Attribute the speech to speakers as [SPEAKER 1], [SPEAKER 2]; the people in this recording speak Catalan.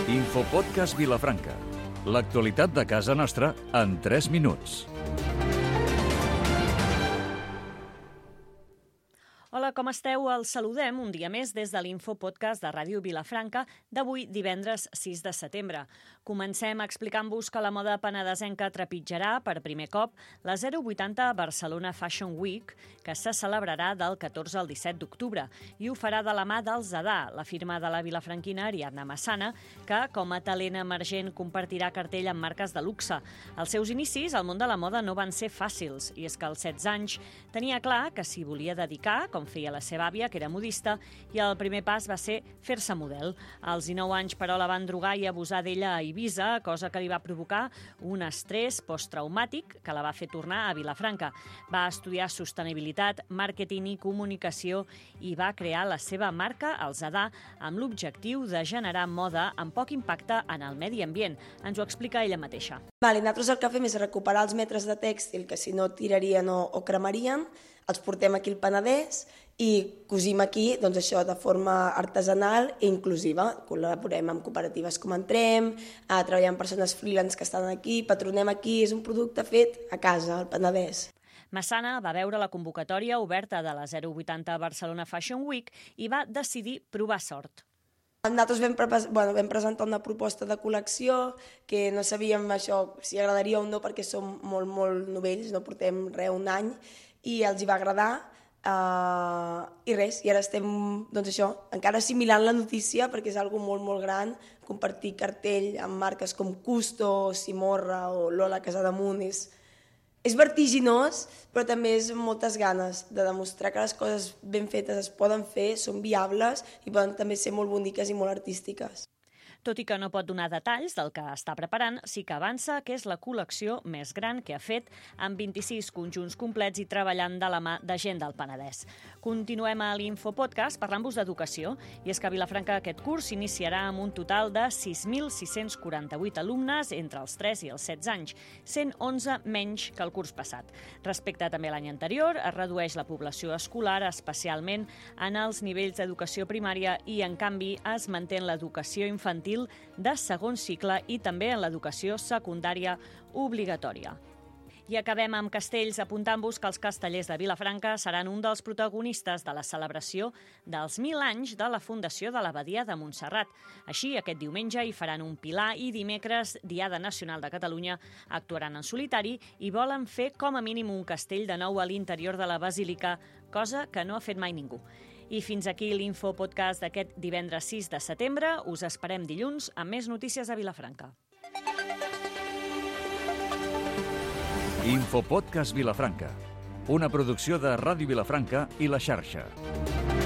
[SPEAKER 1] Infopodcast Vilafranca. L'actualitat de casa nostra en 3 minuts.
[SPEAKER 2] Hola, com esteu? Els saludem un dia més des de l'Infopodcast de Ràdio Vilafranca d'avui, divendres 6 de setembre. Comencem explicant-vos que la moda penedesenca trepitjarà per primer cop la 080 Barcelona Fashion Week, que se celebrarà del 14 al 17 d'octubre, i ho farà de la mà del Zadà, la firma de la vilafranquina Ariadna Massana, que com a talent emergent compartirà cartell amb marques de luxe. Els seus inicis al món de la moda no van ser fàcils, i és que als 16 anys tenia clar que s'hi volia dedicar, com feia la seva àvia, que era modista, i el primer pas va ser fer-se model. Als 19 anys, però, la van drogar i abusar d'ella a Eivissa, cosa que li va provocar un estrès posttraumàtic que la va fer tornar a Vilafranca. Va estudiar sostenibilitat, màrqueting i comunicació i va crear la seva marca, el Zadà, amb l'objectiu de generar moda amb poc impacte en el medi ambient. Ens ho explica ella mateixa.
[SPEAKER 3] Nosaltres el que fem és recuperar els metres de tèxtil que si no tirarien o cremarien, els portem aquí al Penedès i cosim aquí de forma artesanal i inclusiva. Col·laborem amb cooperatives com Entrem, treballem amb persones freelance que estan aquí, patronem aquí, és un producte fet a casa, al Penedès.
[SPEAKER 2] Massana va veure la convocatòria oberta de la 080 Barcelona Fashion Week i va decidir provar sort.
[SPEAKER 3] Nosaltres vam presentar una proposta de col·lecció que no sabíem això si agradaria o no perquè som molt novells, no portem res, un any, i els hi va agradar i res, i ara estem encara assimilant la notícia perquè és algo molt gran. Compartir cartell amb marques com Custo, Simorra o Lola Casademunt és vertiginós, però també és amb moltes ganes de demostrar que les coses ben fetes es poden fer, són viables i poden també ser molt boniques i molt artístiques.
[SPEAKER 2] Tot i que no pot donar detalls del que està preparant, sí que avança que és la col·lecció més gran que ha fet, amb 26 conjunts complets i treballant de la mà de gent del Penedès. Continuem a l'Infopodcast parlant-vos d'educació, i és que a Vilafranca aquest curs s'iniciarà amb un total de 6.648 alumnes entre els 3 i els 16 anys, 111 menys que el curs passat. Respecte també a l'any anterior, es redueix la població escolar, especialment en els nivells d'educació primària, i en canvi es manté l'educació infantil de segon cicle i també en l'educació secundària obligatòria. I acabem amb Castells, apuntant-vos que els castellers de Vilafranca seran un dels protagonistes de la celebració dels 1.000 anys de la fundació de l'Abadia de Montserrat. Així, aquest diumenge hi faran un pilar i dimecres, Diada Nacional de Catalunya, actuaran en solitari i volen fer com a mínim un castell de nou a l'interior de la basílica, cosa que no ha fet mai ningú. I fins aquí l'Infopodcast d'aquest divendres 6 de setembre. Us esperem dilluns amb més notícies a Vilafranca.
[SPEAKER 1] Infopodcast Vilafranca, una producció de Ràdio Vilafranca i La Xarxa.